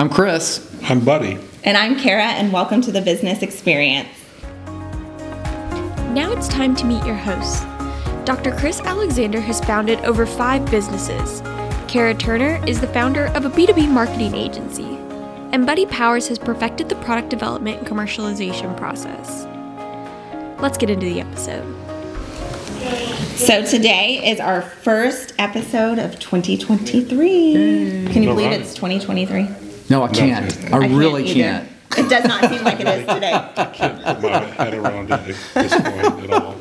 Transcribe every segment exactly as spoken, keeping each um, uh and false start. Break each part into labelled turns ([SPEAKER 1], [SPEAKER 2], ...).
[SPEAKER 1] I'm Chris.
[SPEAKER 2] I'm Buddy.
[SPEAKER 3] And I'm Kara, and welcome to the Business Experience.
[SPEAKER 4] Now it's time to meet your hosts. Doctor Chris Alexander has founded over five businesses. Kara Turner is the founder of a B two B marketing agency. And Buddy Powers has perfected the product development and commercialization process. Let's get into the episode.
[SPEAKER 3] So today is our first episode of twenty twenty-three. Yay. Can you
[SPEAKER 2] All
[SPEAKER 3] believe
[SPEAKER 2] right.
[SPEAKER 3] it's twenty twenty-three?
[SPEAKER 1] No, I can't. I,
[SPEAKER 3] I can't
[SPEAKER 1] really
[SPEAKER 3] either.
[SPEAKER 1] can't.
[SPEAKER 3] It does not seem like it is today.
[SPEAKER 2] I can't put my head around it at this point at all.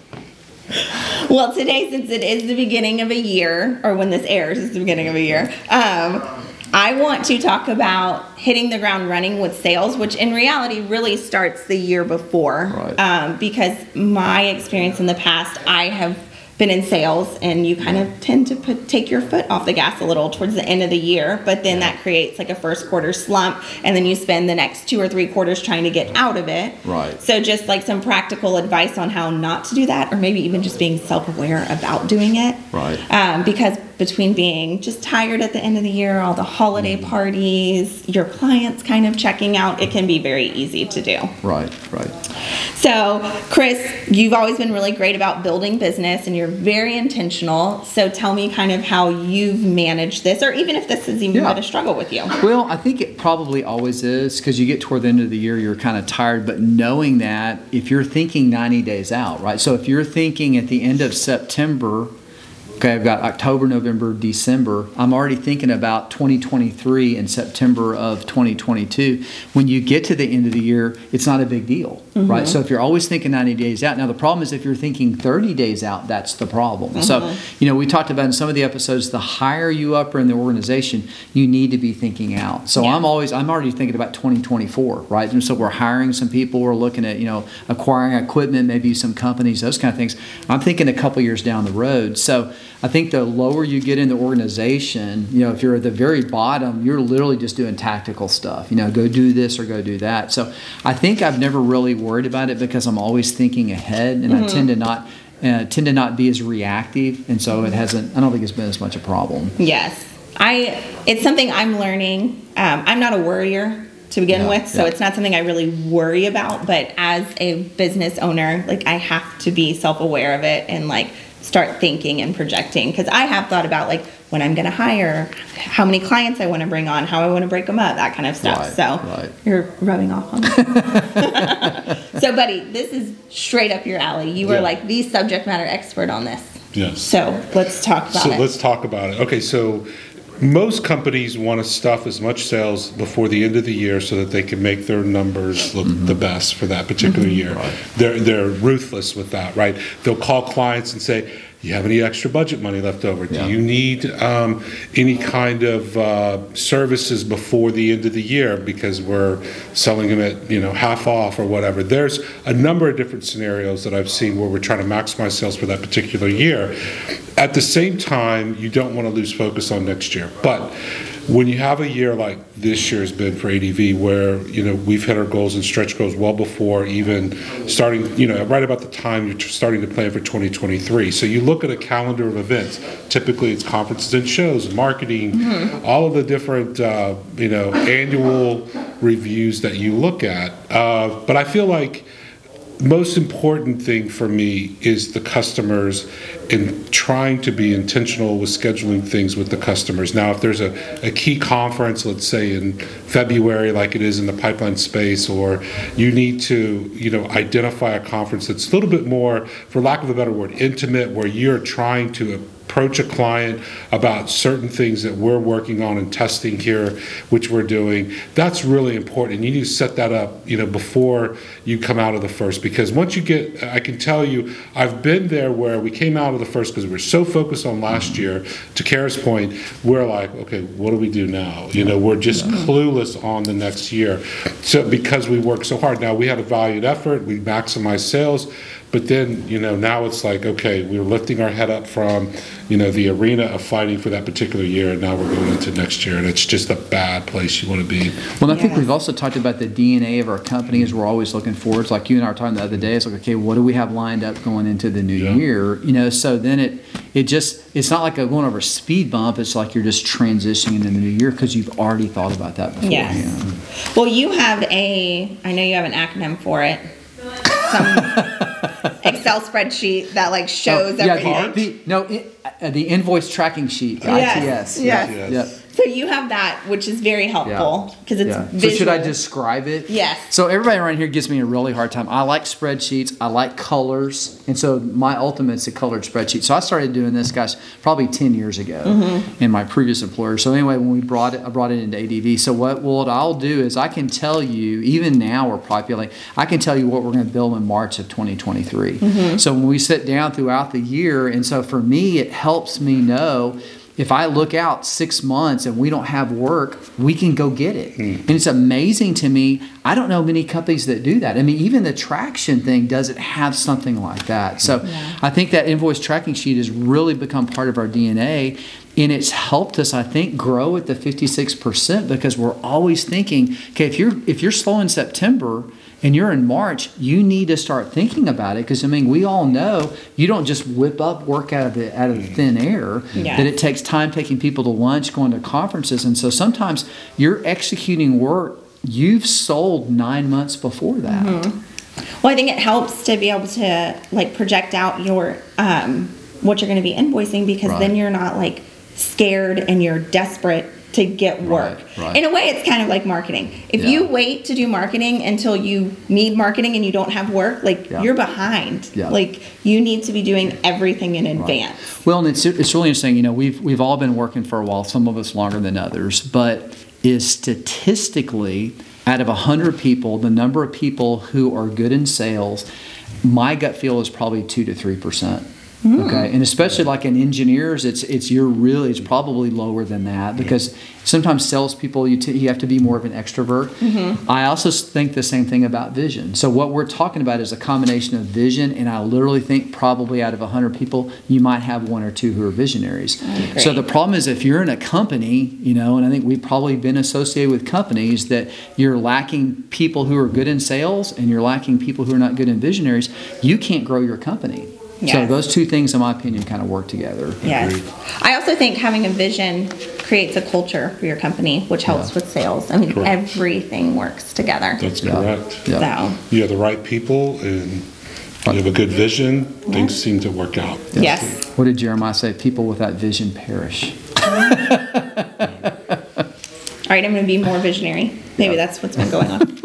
[SPEAKER 3] Well, today, since it is the beginning of a year, or when this airs, it's the beginning of a year, um, I want to talk about hitting the ground running with sales, which in reality really starts the year before.
[SPEAKER 1] Right.
[SPEAKER 3] Um, because my experience in the past, I have been in sales, and you kind of tend to put take your foot off the gas a little towards the end of the year, but then that creates like a first quarter slump, and then you spend the next two or three quarters trying to get out of it.
[SPEAKER 1] Right.
[SPEAKER 3] So just like some practical advice on how not to do that, or maybe even just being self-aware about doing it.
[SPEAKER 1] Right.
[SPEAKER 3] Um, because between being just tired at the end of the year, all the holiday parties, your clients kind of checking out, it can be very easy to do.
[SPEAKER 1] Right, right.
[SPEAKER 3] So, Chris, you've always been really great about building business, and you're very intentional. So tell me kind of how you've managed this, or even if this has even
[SPEAKER 1] Yeah.
[SPEAKER 3] been a struggle with you.
[SPEAKER 1] Well, I think it probably always is, because you get toward the end of the year, you're kind of tired, but knowing that if you're thinking ninety days out, right? So if you're thinking at the end of September, okay, I've got October, November, December, I'm already thinking about twenty twenty-three and September of twenty twenty-two. When you get to the end of the year, it's not a big deal, mm-hmm. right? So if you're always thinking ninety days out, now the problem is if you're thinking thirty days out, that's the problem. Mm-hmm. So, you know, we talked about in some of the episodes, the higher you up are in the organization, you need to be thinking out. So yeah. I'm always, I'm already thinking about twenty twenty-four, right? And so we're hiring some people, we're looking at, you know, acquiring equipment, maybe some companies, those kind of things. I'm thinking a couple years down the road. So I think the lower you get in the organization, you know, if you're at the very bottom, you're literally just doing tactical stuff, you know, go do this or go do that. So I think I've never really worried about it because I'm always thinking ahead, and mm-hmm. I tend to not uh, tend to not be as reactive, and so it hasn't, I don't think it's been as much a problem.
[SPEAKER 3] Yes. I, it's something I'm learning. Um, I'm not a worrier to begin
[SPEAKER 1] yeah,
[SPEAKER 3] with, so
[SPEAKER 1] yeah.
[SPEAKER 3] it's not something I really worry about, but as a business owner, like I have to be self-aware of it and like start thinking and projecting, because I have thought about like when I'm going to hire, how many clients I want to bring on, how I want to break them up, that kind of stuff.
[SPEAKER 1] Right,
[SPEAKER 3] so
[SPEAKER 1] right.
[SPEAKER 3] You're rubbing off on me. So, buddy, this is straight up your alley. You
[SPEAKER 2] Yeah.
[SPEAKER 3] are like the subject matter expert on this.
[SPEAKER 2] Yes.
[SPEAKER 3] So let's talk about
[SPEAKER 2] So
[SPEAKER 3] it.
[SPEAKER 2] let's talk about it. Okay, so most companies want to stuff as much sales before the end of the year so that they can make their numbers look mm-hmm. the best for that particular mm-hmm. year.
[SPEAKER 1] Right.
[SPEAKER 2] They're they're ruthless with that, right? They'll call clients and say, "Do you have any extra budget money left over?
[SPEAKER 1] Yeah.
[SPEAKER 2] Do you need um, any kind of uh, services before the end of the year because we're selling them at you know half off or whatever?" There's a number of different scenarios that I've seen where we're trying to maximize sales for that particular year. At the same time, you don't want to lose focus on next year. But when you have a year like this year has been for A D V, where you know we've hit our goals and stretch goals well before even starting, you know, right about the time you're starting to plan for twenty twenty-three. So you look at a calendar of events. Typically, it's conferences and shows, marketing, mm-hmm. all of the different, uh, you know, annual reviews that you look at. Uh, but I feel like most important thing for me is the customers and trying to be intentional with scheduling things with the customers. Now, if there's a, a key conference, let's say in February, like it is in the pipeline space, or you need to, you know, identify a conference that's a little bit more, for lack of a better word, intimate, where you're trying to approach a client about certain things that we're working on and testing here, which we're doing. That's really important. And you need to set that up, you know, before you come out of the first, because once you get, I can tell you, I've been there where we came out of the first because we were so focused on last year. To Kara's point, we're like, okay, what do we do now? You know, we're just clueless on the next year. So because we worked so hard. Now, we had a valued effort, we maximized sales, But then, you know, now it's like, okay, we're lifting our head up from, you know, the arena of fighting for that particular year, and now we're going into next year, and it's just a bad place you want to be.
[SPEAKER 1] Well, I think
[SPEAKER 3] Yes.
[SPEAKER 1] we've also talked about the D N A of our company as we're always looking forward. It's like you and I were talking the other day. It's like, okay, what do we have lined up going into the new
[SPEAKER 2] Yeah.
[SPEAKER 1] year? You know, so then it it just it's not like a going over a speed bump. It's like you're just transitioning into the new year because you've already thought about that beforehand.
[SPEAKER 3] Yes. Well, you have a, I know you have an acronym for it. Some Excel spreadsheet that like shows
[SPEAKER 1] Oh, yeah,
[SPEAKER 3] everything.
[SPEAKER 1] the, the, no, it, uh, the invoice tracking sheet. the
[SPEAKER 3] Yes,
[SPEAKER 1] I T S.
[SPEAKER 3] yes.
[SPEAKER 2] Yes.
[SPEAKER 1] Yep.
[SPEAKER 3] So you have that, which is very helpful because it's
[SPEAKER 1] Yeah.
[SPEAKER 3] visual.
[SPEAKER 1] So should I describe it?
[SPEAKER 3] Yes.
[SPEAKER 1] So everybody around here gives me a really hard time. I like spreadsheets. I like colors, and so my ultimate's a colored spreadsheet. So I started doing this, guys, probably ten years ago
[SPEAKER 3] Mm-hmm.
[SPEAKER 1] in my previous employer. So anyway, when we brought it, I brought it into A D V. So what what I'll do is I can tell you, even now we're populating. I can tell you what we're going to build in March of twenty twenty-three.
[SPEAKER 3] Mm-hmm.
[SPEAKER 1] So when we sit down throughout the year, and so for me, it helps me know. If I look out six months and we don't have work, we can go get it. And it's amazing to me. I don't know many companies that do that. I mean, even the traction thing doesn't have something like that. So
[SPEAKER 3] Yeah.
[SPEAKER 1] I think that invoice tracking sheet has really become part of our D N A. And it's helped us, I think, grow at the fifty-six percent because we're always thinking, okay, if you're if you're slow in September, and you're in March, you need to start thinking about it because I mean we all know you don't just whip up work out of the out of the thin air.
[SPEAKER 3] Yeah.
[SPEAKER 1] That it takes time taking people to lunch, going to conferences, and so sometimes you're executing work you've sold nine months before that.
[SPEAKER 3] Mm-hmm. Well, I think it helps to be able to like project out your um, what you're going to be invoicing because
[SPEAKER 1] Right.
[SPEAKER 3] then you're not like scared and you're desperate to get work.
[SPEAKER 1] Right, right.
[SPEAKER 3] In a way, it's kind of like marketing. If
[SPEAKER 1] Yeah.
[SPEAKER 3] you wait to do marketing until you need marketing and you don't have work, like
[SPEAKER 1] Yeah.
[SPEAKER 3] you're behind.
[SPEAKER 1] Yeah.
[SPEAKER 3] Like you need to be doing everything in advance.
[SPEAKER 1] Well, and it's it's really interesting. You know, we've we've all been working for a while. Some of us longer than others, but is statistically out of a hundred people, the number of people who are good in sales, my gut feel is probably two to three percent. Okay, and especially like in engineers, it's it's you're really it's probably lower than that because sometimes salespeople you t- you have to be more of an extrovert. I also s- think the same thing about vision. So what we're talking about is a combination of vision, and I literally think probably out of a hundred people, you might have one or two who are visionaries.
[SPEAKER 3] agree.
[SPEAKER 1] So the problem is if you're in a company, you know, and I think we've probably been associated with companies that you're lacking people who are good in sales and you're lacking people who are not good in visionaries, you can't grow your company. So
[SPEAKER 3] Yes.
[SPEAKER 1] those two things, in my opinion, kind of work together.
[SPEAKER 3] Yes. I also think having a vision creates a culture for your company, which helps
[SPEAKER 1] Yeah.
[SPEAKER 3] with sales. I mean,
[SPEAKER 2] Correct.
[SPEAKER 3] everything works together.
[SPEAKER 2] That's
[SPEAKER 1] Yeah.
[SPEAKER 2] correct.
[SPEAKER 1] Yeah.
[SPEAKER 3] So,
[SPEAKER 2] You have the right people and you have a good vision, things seem to work out.
[SPEAKER 3] yes.
[SPEAKER 1] What did Jeremiah say? People without vision perish.
[SPEAKER 3] All right, I'm going to be more visionary. Maybe that's what's been going on.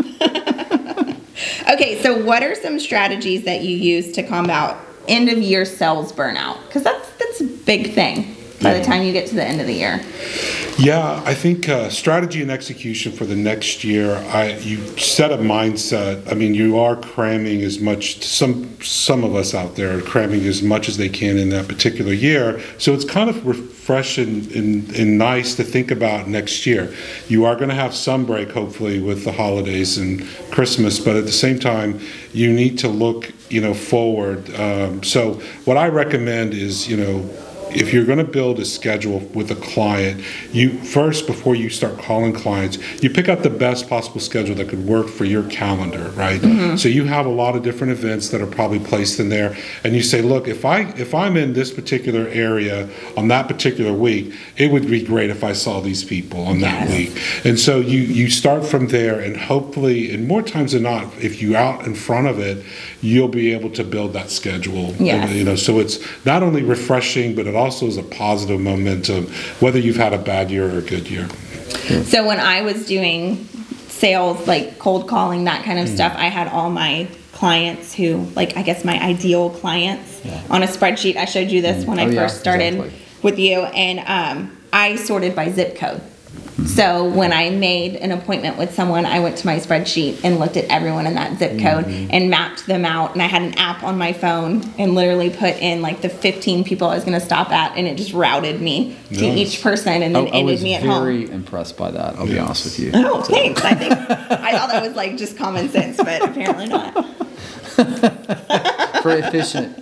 [SPEAKER 3] Okay, so what are some strategies that you use to combat end of year sales burnout? Because that's that's a big thing by the time you get to the end of the year.
[SPEAKER 2] Yeah, I think uh, strategy and execution for the next year. I you set a mindset. I mean, you are cramming as much. Some some of us out there are cramming as much as they can in that particular year. So it's kind of refreshing and, and nice to think about next year. You are going to have some break, hopefully, with the holidays and Christmas. But at the same time, you need to look, you know, forward. Um, so what I recommend is, you know. If you're going to build a schedule with a client, you first, before you start calling clients, you pick out the best possible schedule that could work for your calendar, right? So you have a lot of different events that are probably placed in there, and you say, look, if I if I'm in this particular area on that particular week, it would be great if I saw these people on that
[SPEAKER 3] Yes.
[SPEAKER 2] week. And so you you start from there, and hopefully, and more times than not, if you out in front of it, you'll be able to build that schedule.
[SPEAKER 3] Yes.
[SPEAKER 2] And, you know, so it's not only refreshing, but it also is a positive momentum, whether you've had a bad year or a good year.
[SPEAKER 3] So when I was doing sales, like cold calling, that kind of stuff, I had all my clients who, like, I guess my ideal clients on a spreadsheet. I showed you this when I
[SPEAKER 1] Oh, yeah,
[SPEAKER 3] first started
[SPEAKER 1] exactly.
[SPEAKER 3] with you, and um, I sorted by zip code. So when I made an appointment with someone, I went to my spreadsheet and looked at everyone in that zip code and mapped them out. And I had an app on my phone and literally put in like the fifteen people I was going to stop at, and it just routed me to
[SPEAKER 2] Nice.
[SPEAKER 3] each person and
[SPEAKER 1] I,
[SPEAKER 3] then
[SPEAKER 1] I
[SPEAKER 3] ended
[SPEAKER 1] was
[SPEAKER 3] me at home.
[SPEAKER 1] very impressed by that. I'll be
[SPEAKER 2] Yeah.
[SPEAKER 1] honest with you.
[SPEAKER 3] Oh, thanks. I think I thought that was like just common sense, but apparently not.
[SPEAKER 1] for efficient.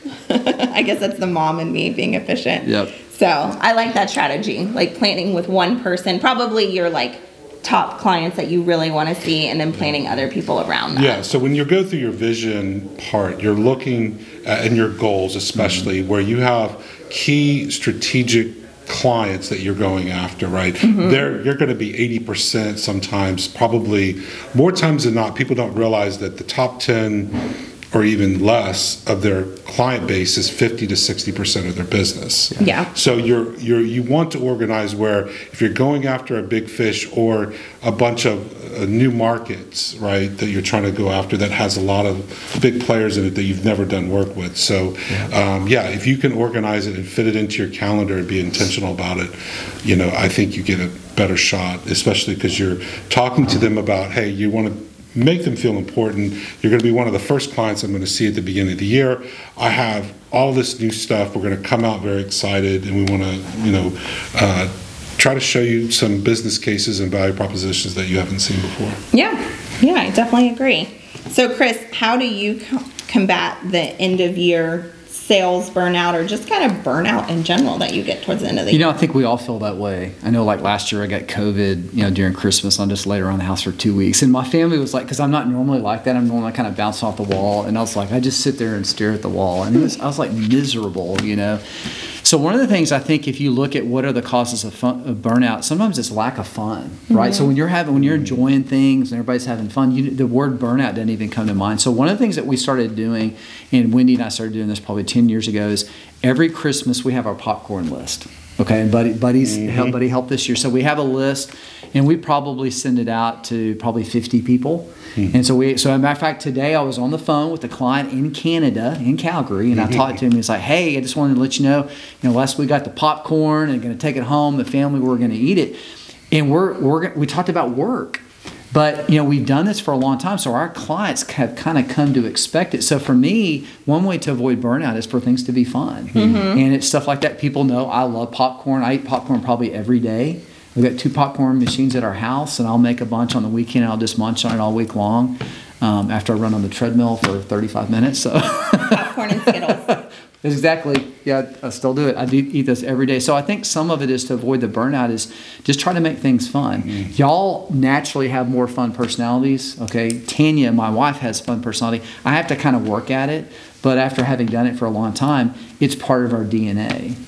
[SPEAKER 3] I guess that's the mom in me being efficient.
[SPEAKER 1] Yep.
[SPEAKER 3] So I like that strategy, like planning with one person, probably your like top clients that you really want to see, and then planning other people around that.
[SPEAKER 2] Yeah, so when you go through your vision part, you're looking at, and your goals especially, mm-hmm. where you have key strategic clients that you're going after, right? Mm-hmm. They're, you're going to be eighty percent sometimes, probably more times than not. People don't realize that the top ten or even less of their client base is fifty to sixty percent of their business.
[SPEAKER 3] Yeah.
[SPEAKER 2] So you're you're you want to organize where if you're going after a big fish or a bunch of uh, new markets, right, that you're trying to go after that has a lot of big players in it that you've never done work with. So yeah, um, yeah if you can organize it and fit it into your calendar and be intentional about it, you know, I think you get a better shot, especially because you're talking to them about, hey, you want to make them feel important. You're going to be one of the first clients I'm going to see at the beginning of the year. I have all this new stuff. We're going to come out very excited, and we want to, you know, uh, try to show you some business cases and value propositions that you haven't seen before.
[SPEAKER 3] Yeah, yeah, I definitely agree. So, Chris, how do you co- combat the end of year sales burnout, or just kind of burnout in general that you get towards the end of the
[SPEAKER 1] You
[SPEAKER 3] year?
[SPEAKER 1] know, I think we all feel that way. I know, like last year I got COVID, you know, during Christmas. I just laid around the house for two weeks. And my family was like, because I'm not normally like that. I'm normally kind of bouncing off the wall. And I was like, I just sit there and stare at the wall. And it was, I was like miserable, you know. So one of the things I think, if you look at what are the causes of, fun, of burnout, sometimes it's lack of fun, right? Mm-hmm. So when you're having, when you're enjoying things and everybody's having fun, you, the word burnout doesn't even come to mind. So one of the things that we started doing, and Wendy and I started doing this probably ten years ago, is every Christmas we have our popcorn list. Okay, and Buddy, Buddy's mm-hmm. help, Buddy helped this year. So we have a list, and we probably send it out to probably fifty people. Mm-hmm. And so we, so as a matter of fact, today I was on the phone with a client in Canada, in Calgary, and mm-hmm. I talked to him. And he's like, "Hey, I just wanted to let you know, you know, last week we got the popcorn and going to take it home. The family we're going to eat it, and we're we're we talked about work." But, you know, we've done this for a long time, so our clients have kind of come to expect it. So for me, one way to avoid burnout is for things to be fun. Mm-hmm. And it's stuff like that. People know I love popcorn. I eat popcorn probably every day. We've got two popcorn machines at our house, and I'll make a bunch on the weekend. I'll just munch on it all week long um, after I run on the treadmill for thirty-five minutes. So
[SPEAKER 3] popcorn and Skittles.
[SPEAKER 1] Exactly. Yeah, I still do it. I do eat this every day. So I think some of it is to avoid the burnout is just try to make things fun. Mm-hmm. Y'all naturally have more fun personalities. Okay. Tanya, my wife, has fun personality. I have to kind of work at it. But after having done it for a long time, it's part of our D N A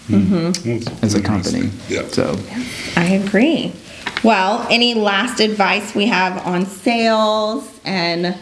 [SPEAKER 1] mm-hmm. as a company.
[SPEAKER 2] Yeah.
[SPEAKER 1] So
[SPEAKER 3] I agree. Well, any last advice we have on sales and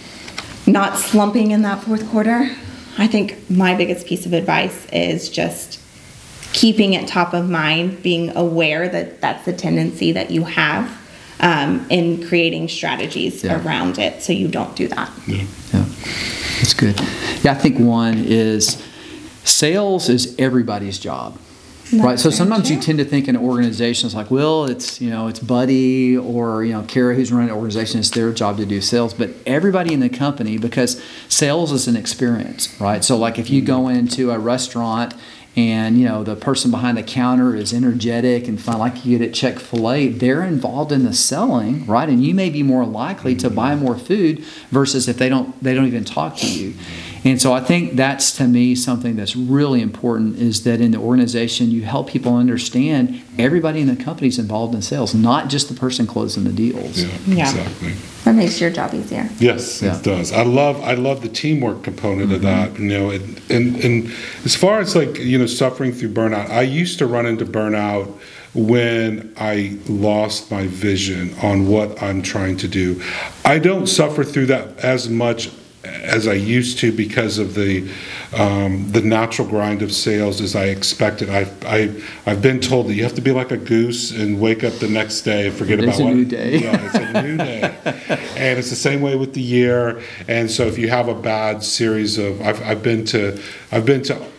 [SPEAKER 3] not slumping in that fourth quarter? I think my biggest piece of advice is just keeping it top of mind, being aware that that's the tendency that you have, um, and creating strategies yeah. around it so you don't do that.
[SPEAKER 2] Yeah.
[SPEAKER 1] yeah, that's good. Yeah, I think one is sales is everybody's job. That's right. So sometimes true. You tend to think in organizations like, well, it's, you know, it's Buddy or, you know, Kara who's running an organization, it's their job to do sales. But everybody in the company, because sales is an experience, right? So like if you go into a restaurant and, you know, the person behind the counter is energetic and fun, like you get at Chick-fil-A, they're involved in the selling, right? And you may be more likely to buy more food versus if they don't they don't even talk to you. And so I think that's, to me, something that's really important is that in the organization, you help people understand everybody in the company is involved in sales, not just the person closing the deals.
[SPEAKER 2] Yeah,
[SPEAKER 3] yeah.
[SPEAKER 2] exactly.
[SPEAKER 3] That makes your job easier.
[SPEAKER 2] Yes,
[SPEAKER 1] yeah.
[SPEAKER 2] it does. I love I love the teamwork component mm-hmm. of that. You know, and, and and as far as like, you know, suffering through burnout, I used to run into burnout when I lost my vision on what I'm trying to do. I don't suffer through that as much as I used to because of the um, the natural grind of sales as I expected. I've I, I've been told that you have to be like a goose and wake up the next day and forget
[SPEAKER 1] it's
[SPEAKER 2] about
[SPEAKER 1] a
[SPEAKER 2] what.
[SPEAKER 1] New day.
[SPEAKER 2] Yeah, it's a new day, and it's the same way with the year. And so if you have a bad series of, I've I've been to I've been to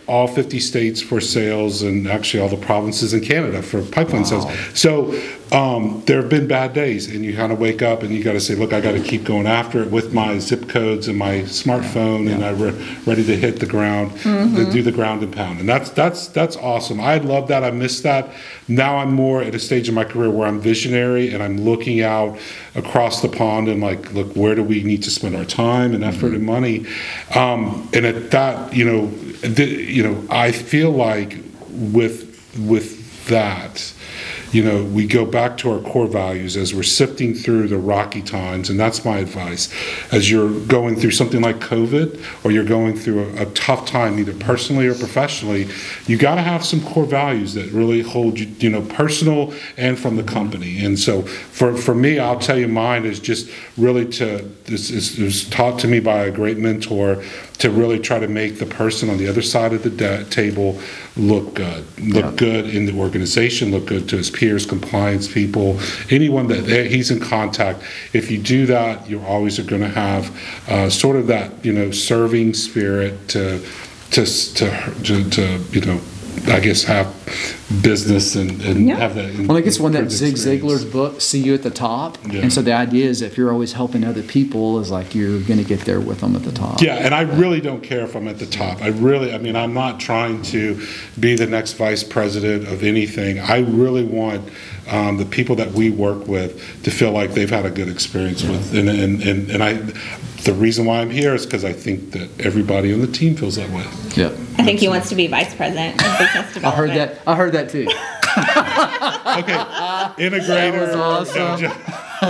[SPEAKER 2] all fifty states for sales, and actually all the provinces in Canada for pipeline sales. So um, there have been bad days, and you kind of wake up and you got to say, look, I got to keep going after it with my zip codes and my smartphone, and I'm re- ready to hit the ground, to do the ground and pound. And that's that's that's awesome. I love that. I miss that. Now I'm more at a stage in my career where I'm visionary and I'm looking out across the pond and like, look, where do we need to spend our time and effort and money? Um, and at that, you know, the, you know, I feel like with with that, you know, we go back to our core values as we're sifting through the rocky times, and that's my advice. As you're going through something like COVID, or you're going through a, a tough time, either personally or professionally, you got to have some core values that really hold you, you know, personal and from the company. And so, for for me, I'll tell you, mine is just really to. This is was taught to me by a great mentor, to really try to make the person on the other side of the de- table look good, look
[SPEAKER 1] Yeah.
[SPEAKER 2] good in the organization, look good to his peers, compliance people, anyone that they- he's in contact. If you do that, you always are going to have uh, sort of that, you know, serving spirit to, to, to, to, to you know, I guess have business and, and
[SPEAKER 3] Yeah.
[SPEAKER 2] have that. in-
[SPEAKER 1] Well, I guess one that
[SPEAKER 2] in
[SPEAKER 1] Zig
[SPEAKER 2] experience.
[SPEAKER 1] Ziglar's book, "See You at the Top,"
[SPEAKER 2] Yeah.
[SPEAKER 1] and so the idea is if you're always helping other people, is like you're going to get there with them at the top.
[SPEAKER 2] Yeah, and I really don't care if I'm at the top. I really, I mean, I'm not trying to be the next vice president of anything. I really want um, the people that we work with to feel like they've had a good experience with. And, and, and, and I, the reason why I'm here is because I think that everybody on the team feels that way.
[SPEAKER 1] Yep.
[SPEAKER 3] I think he wants to be vice president of business development.
[SPEAKER 1] I heard that. I heard that too.
[SPEAKER 2] Okay, integrator.
[SPEAKER 1] That was awesome.
[SPEAKER 2] no, just-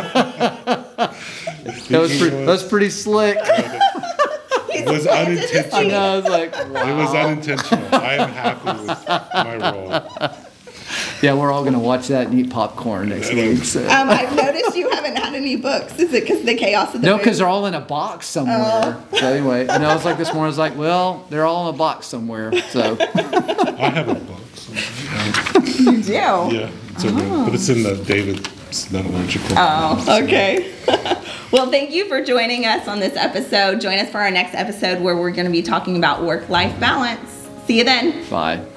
[SPEAKER 1] That was pretty, that was pretty slick.
[SPEAKER 2] It was
[SPEAKER 1] I
[SPEAKER 2] unintentional.
[SPEAKER 1] know. I was like,
[SPEAKER 2] It was
[SPEAKER 1] wow.
[SPEAKER 2] unintentional. I am happy with my role.
[SPEAKER 1] Yeah, we're all going to watch that and eat popcorn next week. So.
[SPEAKER 3] Um, I've noticed you haven't had any books. Is it because the chaos of the
[SPEAKER 1] No,
[SPEAKER 3] move?
[SPEAKER 1] because they're all in a box somewhere. So anyway, and I was like this morning, I was like, well, they're all in a box somewhere. So
[SPEAKER 2] I have a book.
[SPEAKER 3] You do?
[SPEAKER 2] Yeah, it's over, but it's in the David Metallurgical.
[SPEAKER 3] Oh, okay. Well, thank you for joining us on this episode. Join us for our next episode where we're going to be talking about work-life balance. See you then.
[SPEAKER 1] bye.